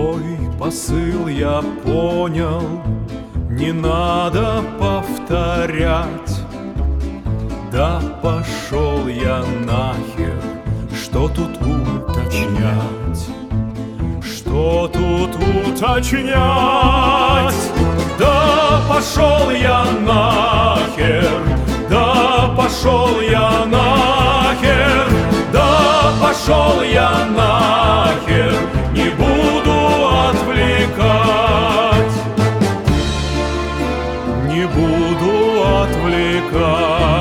Твой посыл я понял, не надо повторять. Да пошел я нахер, что тут уточнять? Что тут уточнять? Да пошел я нахер, да пошел я нахер, да пошел я нахер, не буду отвлекать, не буду отвлекать.